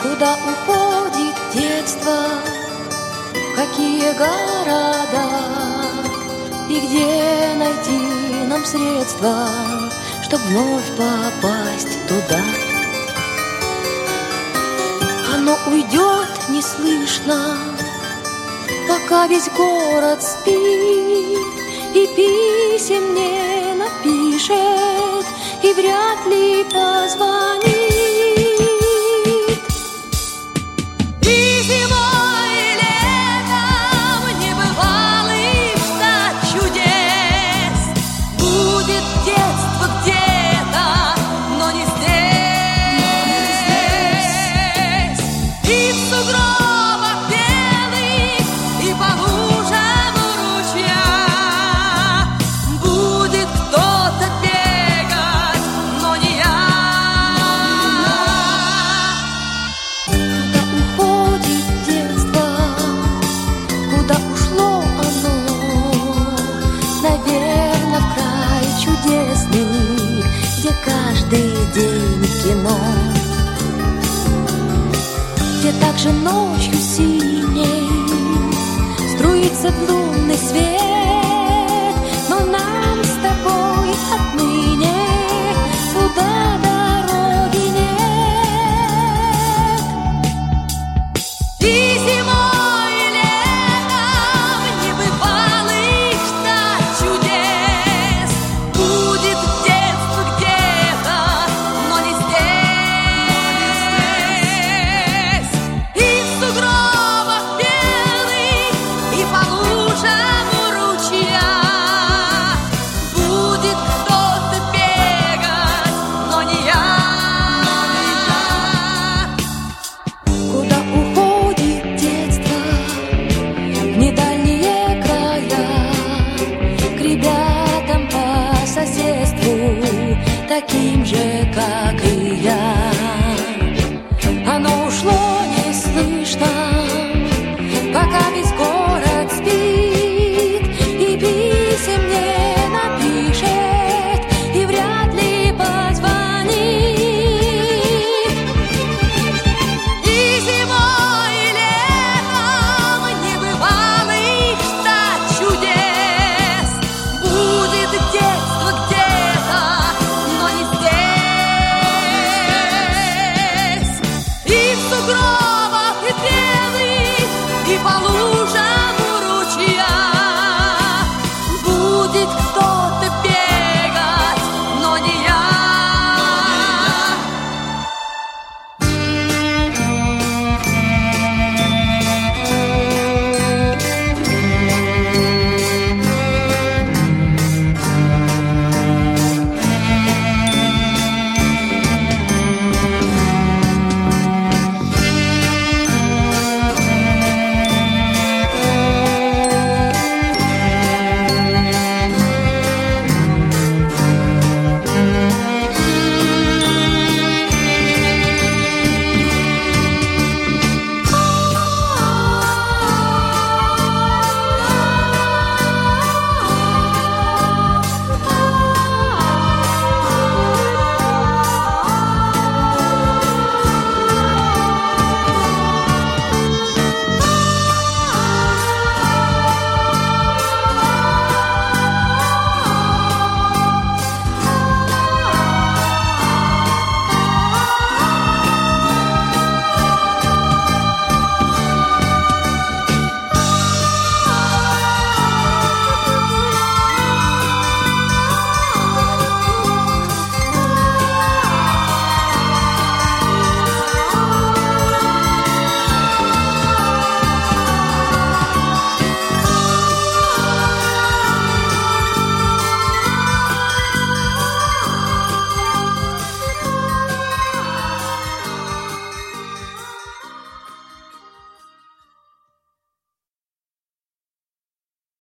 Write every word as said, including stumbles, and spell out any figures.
Куда уходит детство, в какие города, и где найти нам средства, чтоб вновь попасть туда. Оно уйдет неслышно, пока весь город спит, и писем не напишет, и вряд ли позвонит. И зимой, и летом небывалых ждать чудес. Будет детство где-то, но не здесь. И в сугробах белых, и по лужам ручья будет кто-то бегать, но не я. Куда уходит детство, куда ушло оно? Наверно, в край чудесный, где каждый день кино, где также ночью синей струится лунный свет. Но нам с тобой отныне туда дороги нет. И зимой, и летом небывалых ждать чудес. Будет детство где-то, но не здесь. И в сугробах белых, и по лужам ручья будет кто-то бегать, но не я. Куда уходит детство, в недальние края, к ребятам по соседству, таким же, как и я. Оно ушло неслышно,